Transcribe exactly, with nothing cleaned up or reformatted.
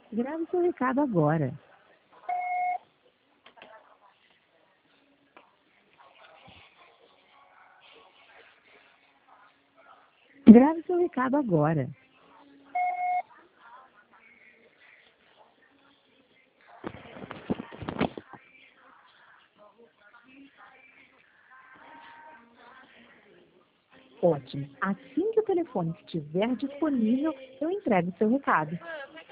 Grave seu recado agora. Grave seu recado agora. Ótimo. Assim que o telefone estiver disponível, eu entrego seu recado.